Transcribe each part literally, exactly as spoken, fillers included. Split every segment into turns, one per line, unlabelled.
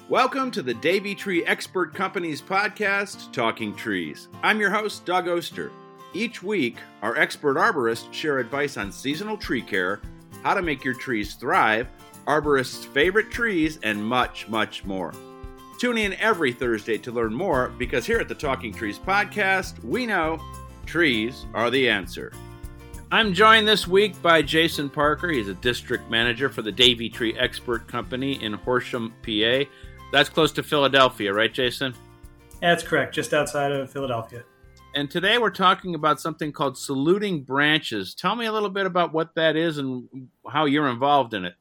Welcome to the Davey Tree Expert Company's podcast, Talking Trees. I'm your host, Doug Oster. Each week, our expert arborists share advice on seasonal tree care, how to make your trees thrive, arborists' favorite trees, and much, much more. Tune in every Thursday to learn more, because here at the Talking Trees podcast, we know trees are the answer. I'm joined this week by Jason Parker. He's a district manager for the Davey Tree Expert Company in Horsham, P A. That's close to Philadelphia, right, Jason?
That's correct, just outside of Philadelphia.
And today we're talking about something called Saluting Branches. Tell me a little bit about what that is and how you're involved in it.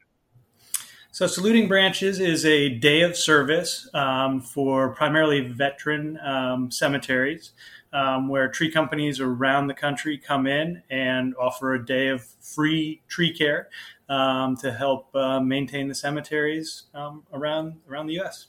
So Saluting Branches is a day of service um, for primarily veteran um, cemeteries um, where tree companies around the country come in and offer a day of free tree care um, to help uh, maintain the cemeteries um, around around the U S.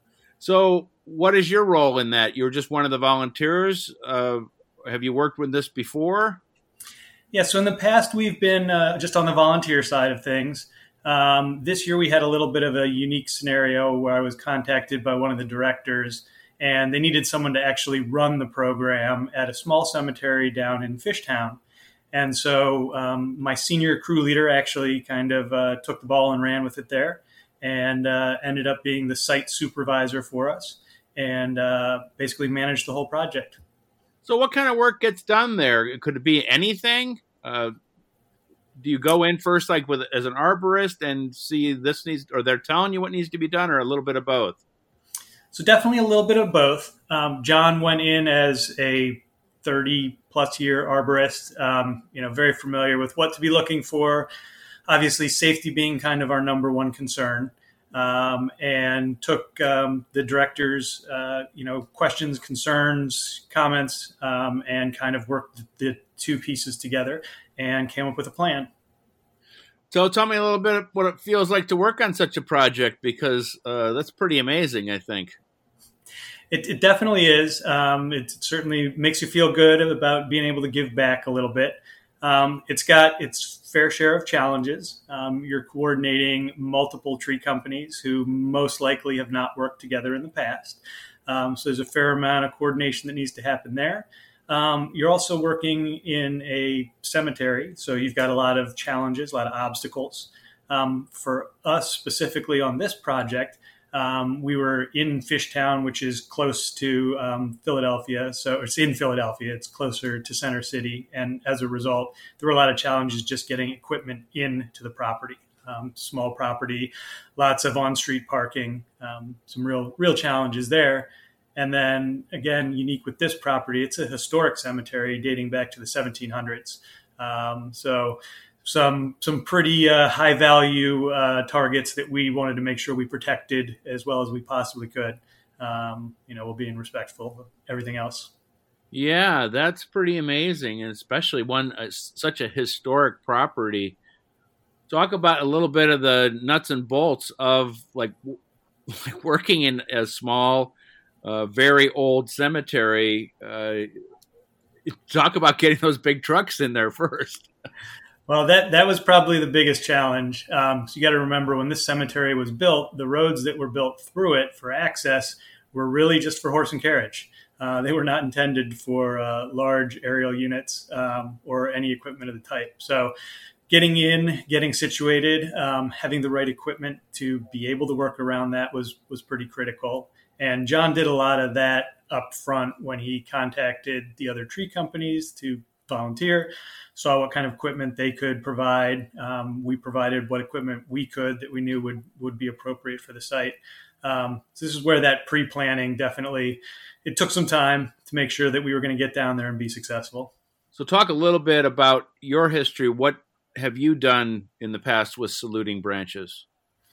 So what is your role in that? You're just one of the volunteers. Uh, have you worked with this before?
Yeah, so in the past, we've been uh, just on the volunteer side of things. Um, this year, we had a little bit of a unique scenario where I was contacted by one of the directors, and they needed someone to actually run the program at a small cemetery down in Fishtown. And so um, my senior crew leader actually kind of uh, took the ball and ran with it there, and uh, ended up being the site supervisor for us and uh, basically managed the whole project.
So what kind of work gets done there? Could it be anything? Uh, do you go in first like with as an arborist and see this needs, or they're telling you what needs to be done, or a little bit of both?
So definitely a little bit of both. Um, John went in as a thirty plus year arborist, um, you know, very familiar with what to be looking for. Obviously, safety being kind of our number one concern, um, and took um, the director's, uh, you know, questions, concerns, comments, um, and kind of worked the two pieces together and came up with a plan.
So tell me a little bit what it feels like to work on such a project, because uh, that's pretty amazing, I think.
It, it definitely is. Um, it certainly makes you feel good about being able to give back a little bit. Um, it's got its fair share of challenges. Um, you're coordinating multiple tree companies who most likely have not worked together in the past. Um, so there's a fair amount of coordination that needs to happen there. Um, you're also working in a cemetery, so you've got a lot of challenges, a lot of obstacles. Um, for us specifically on this project, Um, we were in Fishtown, which is close to um, Philadelphia. So it's in Philadelphia. It's closer to Center City. And as a result, there were a lot of challenges just getting equipment into the property. Um, small property, lots of on-street parking, um, some real, real challenges there. And then again, unique with this property, it's a historic cemetery dating back to the seventeen hundreds. Um, so some some pretty uh, high value uh, targets that we wanted to make sure we protected as well as we possibly could, um, you know, while being respectful of everything else.
Yeah, that's pretty amazing, and especially one uh, such a historic property. Talk about a little bit of the nuts and bolts of like, like working in a small, uh, very old cemetery. Uh, talk about getting those big trucks in there first.
Well, that, that was probably the biggest challenge. Um, so you got to remember, when this cemetery was built, the roads that were built through it for access were really just for horse and carriage. Uh, they were not intended for uh, large aerial units um, or any equipment of the type. So getting in, getting situated, um, having the right equipment to be able to work around that was was pretty critical. And John did a lot of that up front when he contacted the other tree companies to volunteer, saw what kind of equipment they could provide. Um, we provided what equipment we could that we knew would, would be appropriate for the site. Um, so this is where that pre-planning definitely, it took some time to make sure that we were going to get down there and be successful.
So talk a little bit about your history. What have you done in the past with Saluting Branches?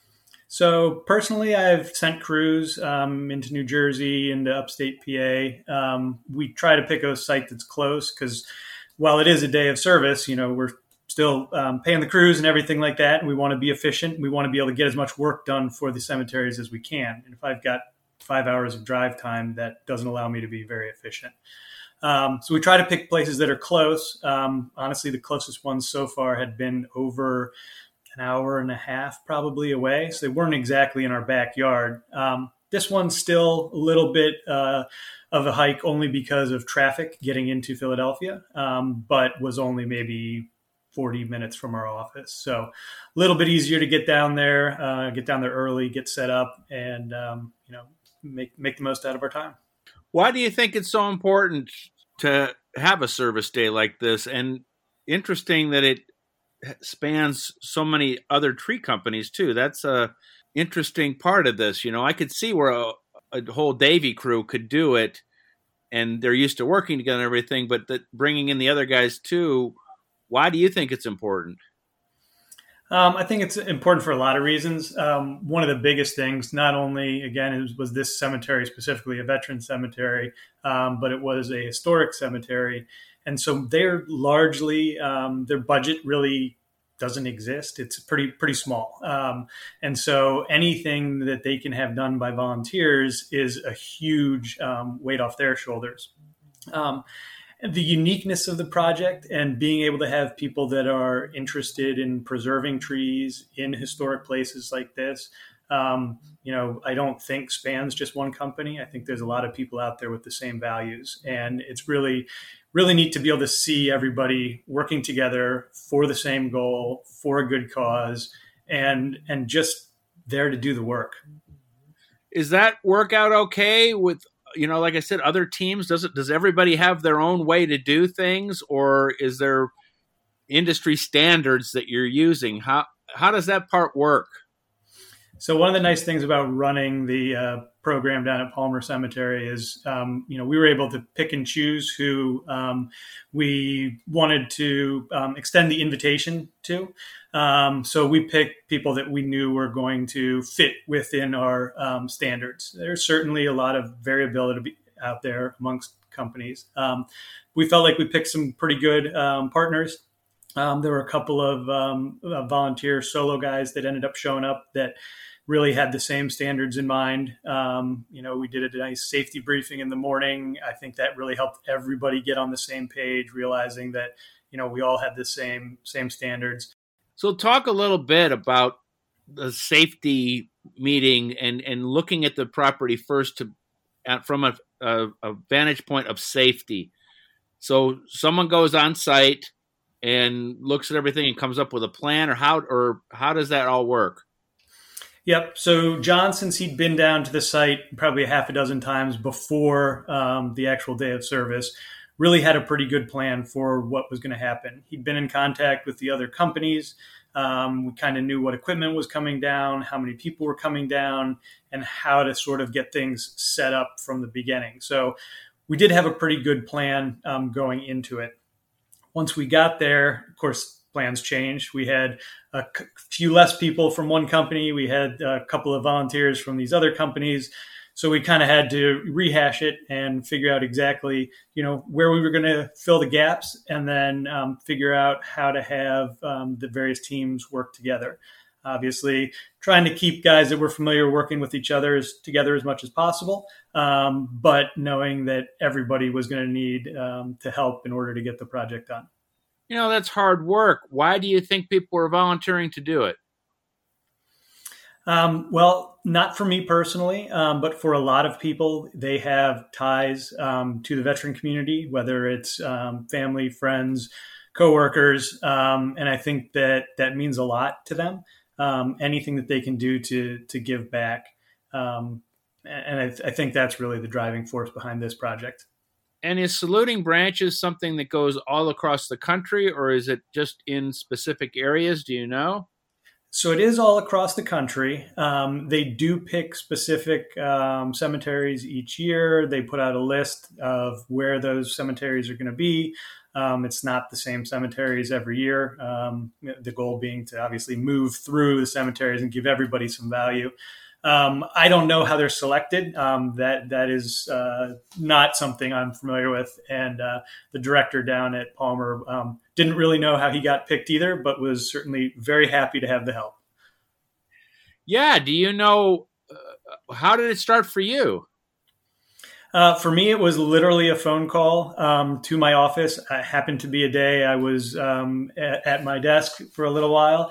So personally, I've sent crews um, into New Jersey, into upstate P A. Um, we try to pick a site that's close because while it is a day of service, you know, we're still um, paying the crews and everything like that. And we want to be efficient. We want to be able to get as much work done for the cemeteries as we can. And if I've got five hours of drive time, that doesn't allow me to be very efficient. Um, so we try to pick places that are close. Um, honestly, the closest ones so far had been over an hour and a half probably away. So they weren't exactly in our backyard. Um, this one's still a little bit uh, of a hike only because of traffic getting into Philadelphia, um, but was only maybe forty minutes from our office. So a little bit easier to get down there, uh, get down there early, get set up, and, um, you know, make, make the most out of our time.
Why do you think it's so important to have a service day like this? And interesting that it spans so many other tree companies too. That's a interesting part of this. You know, I could see where a, a whole Davy crew could do it, and they're used to working together and everything, but that bringing in the other guys too. Why do you think it's important?
Um, I think it's important for a lot of reasons. Um, one of the biggest things, not only, again, it was, was this cemetery specifically a veteran cemetery, um, but it was a historic cemetery. And so they're largely, um, their budget really doesn't exist. It's pretty, pretty small. Um, and so anything that they can have done by volunteers is a huge um, weight off their shoulders. Um, The uniqueness of the project and being able to have people that are interested in preserving trees in historic places like this, um, you know, I don't think spans just one company. I think there's a lot of people out there with the same values. And it's really, really neat to be able to see everybody working together for the same goal, for a good cause, and and just there to do the work.
Is that work out okay with, you know, like I said, other teams? Does it, does everybody have their own way to do things, or is there industry standards that you're using? How, how does that part work?
So one of the nice things about running the uh, program down at Palmer Cemetery is, um, you know, we were able to pick and choose who um, we wanted to um, extend the invitation to. Um, so we picked people that we knew were going to fit within our um, standards. There's certainly a lot of variability out there amongst companies. Um, we felt like we picked some pretty good um, partners. Um, there were a couple of um, uh, volunteer solo guys that ended up showing up that really had the same standards in mind. Um, you know, we did a nice safety briefing in the morning. I think that really helped everybody get on the same page, realizing that, you know, we all had the same same standards.
So talk a little bit about the safety meeting and, and looking at the property first to at, from a, a, a vantage point of safety. So someone goes on site and looks at everything and comes up with a plan, or how or how does that all work?
Yep. So John, since he'd been down to the site probably a half a dozen times before um, the actual day of service, really had a pretty good plan for what was going to happen. He'd been in contact with the other companies. Um, we kind of knew what equipment was coming down, how many people were coming down, and how to sort of get things set up from the beginning. So we did have a pretty good plan um, going into it. Once we got there, of course, plans changed. We had a c- few less people from one company. We had a couple of volunteers from these other companies. So we kind of had to rehash it and figure out exactly, you know, where we were going to fill the gaps, and then um, figure out how to have um, the various teams work together. Obviously, trying to keep guys that were familiar working with each other as, together as much as possible, um, but knowing that everybody was going to need um, to help in order to get the project done.
You know, that's hard work. Why do you think people are volunteering to do it?
Um, well, not for me personally, um, but for a lot of people, they have ties um, to the veteran community, whether it's um, family, friends, coworkers, um, and I think that that means a lot to them. Um, anything that they can do to to give back, um, and I, th- I think that's really the driving force behind this project.
And is saluting branches something that goes all across the country, or is it just in specific areas? Do you know?
So it is all across the country. Um, they do pick specific um, cemeteries each year. They put out a list of where those cemeteries are going to be. Um, it's not the same cemeteries every year. Um, the goal being to obviously move through the cemeteries and give everybody some value. Um, I don't know how they're selected. Um, that that is uh, not something I'm familiar with. And uh, the director down at Palmer um, didn't really know how he got picked either, but was certainly very happy to have the help.
Yeah. Do you know, uh, how did it start for you?
Uh, for me, it was literally a phone call um, to my office. It happened to be a day I was um, at, at my desk for a little while.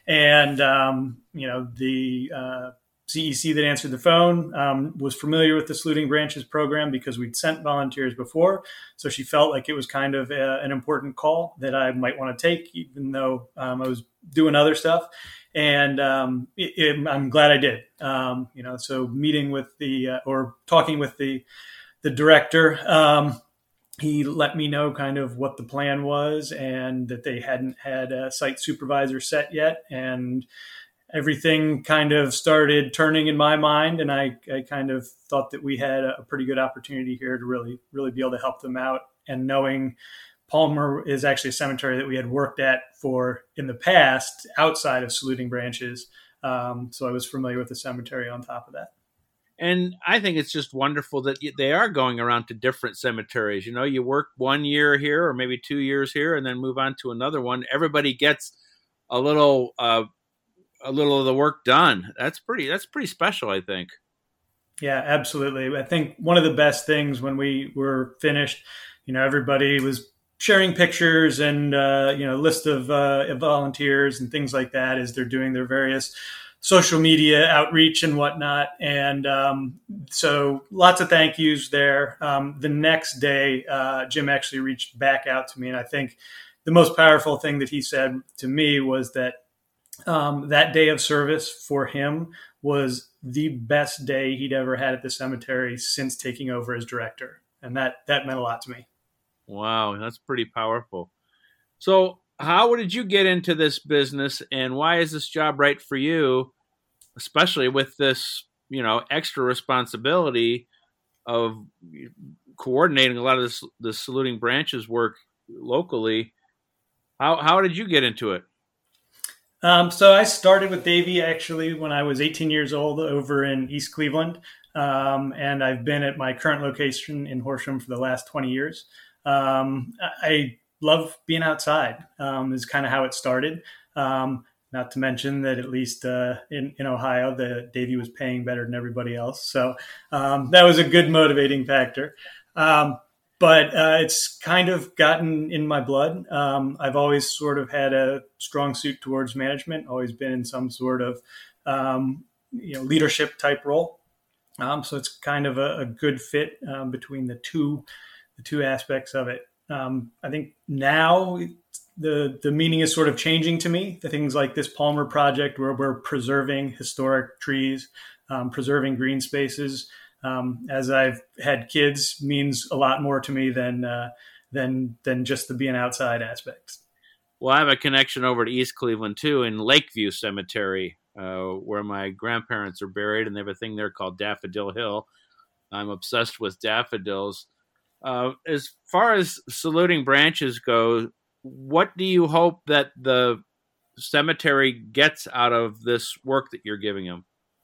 And, um, you know, the uh, C E C that answered the phone um, was familiar with the Saluting Branches program because we'd sent volunteers before. So she felt like it was kind of a, an important call that I might want to take, even though um, I was doing other stuff. And um, it, it, I'm glad I did. Um, you know, so meeting with the uh, or talking with the the director, um, he let me know kind of what the plan was and that they hadn't had a site supervisor set yet. And everything kind of started turning in my mind. And I, I kind of thought that we had a pretty good opportunity here to really, really be able to help them out. And knowing Palmer is actually a cemetery that we had worked at for in the past outside of Saluting Branches. Um, so I was familiar with the cemetery on top of that.
And I think it's just wonderful that they are going around to different cemeteries. You know, you work one year here or maybe two years here and then move on to another one. Everybody gets a little, uh, a little of the work done. That's pretty, that's pretty special, I think.
Yeah, absolutely. I think one of the best things when we were finished, you know, everybody was sharing pictures and, uh, you know, list of uh, volunteers and things like that as they're doing their various social media outreach and whatnot. And um, so lots of thank yous there. Um, the next day, uh, Jim actually reached back out to me. And I think the most powerful thing that he said to me was that um, that day of service for him was the best day he'd ever had at the cemetery since taking over as director. And that, that meant a lot to me.
Wow, that's pretty powerful. So how did you get into this business and why is this job right for you, especially with this, you know, extra responsibility of coordinating a lot of this, the Saluting Branches work locally? How, how did you get into it?
Um, so I started with Davey actually when I was eighteen years old over in East Cleveland. Um, and I've been at my current location in Horsham for the last twenty years. Um, I love being outside, um, is kind of how it started. Um, not to mention that at least, uh, in, in Ohio, the Davey was paying better than everybody else. So, um, that was a good motivating factor. Um, But uh, it's kind of gotten in my blood. Um, I've always sort of had a strong suit towards management, always been in some sort of um, you know, leadership type role. Um, so it's kind of a, a good fit um, between the two the two aspects of it. Um, I think now the the meaning is sort of changing to me. The things like this Palmer project where we're preserving historic trees, um, preserving green spaces. Um, as I've had kids means a lot more to me than, uh, than, than just the being outside aspect.
Well, I have a connection over to East Cleveland too, in Lakeview Cemetery, uh, where my grandparents are buried, and they have a thing there called Daffodil Hill. I'm obsessed with daffodils. Uh, as far as Saluting Branches go, what do you hope that the cemetery gets out of this work that you're giving them?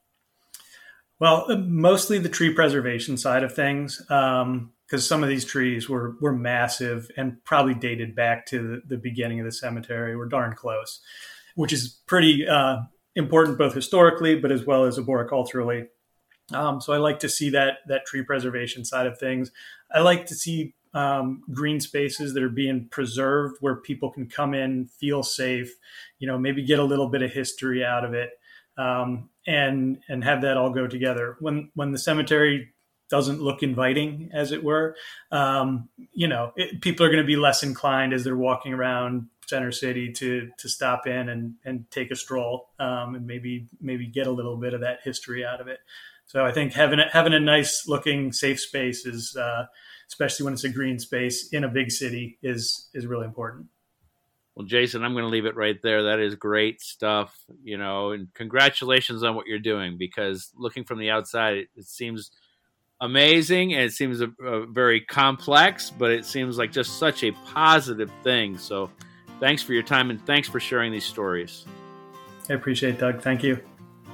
Well, mostly the tree preservation side of things, because um, some of these trees were were massive and probably dated back to the, the beginning of the cemetery. We're darn close, which is pretty uh, important both historically, but as well as arboriculturally. Um, so I like to see that that tree preservation side of things. I like to see um, green spaces that are being preserved where people can come in, feel safe, you know, maybe get a little bit of history out of it. Um, and, and have that all go together. When, when the cemetery doesn't look inviting, as it were, um, you know, it, people are going to be less inclined as they're walking around Center City to, to stop in and, and take a stroll, um, and maybe, maybe get a little bit of that history out of it. So I think having a, having a nice looking safe space is, uh, especially when it's a green space in a big city is, is really important.
Well, Jason, I'm going to leave it right there. That is great stuff, you know, and congratulations on what you're doing, because looking from the outside, it, it seems amazing and it seems a, a very complex, but it seems like just such a positive thing. So thanks for your time and thanks for sharing these stories.
I appreciate it, Doug. Thank you.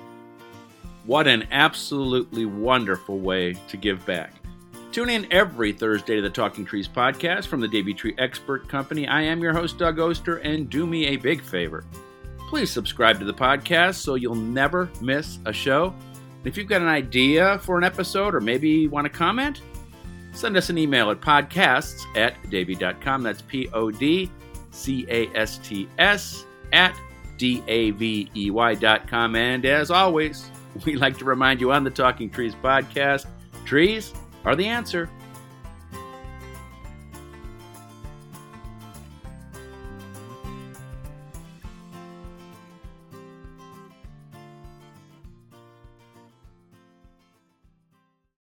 What an absolutely wonderful way to give back. Tune in every Thursday to the Talking Trees podcast from the Davey Tree Expert Company. I am your host, Doug Oster, and do me a big favor. Please subscribe to the podcast so you'll never miss a show. If you've got an idea for an episode or maybe want to comment, send us an email at podcasts at davey dot com. That's P O D C A S T S at D A V E Y dot com. And as always, we like to remind you on the Talking Trees podcast, trees are the answer.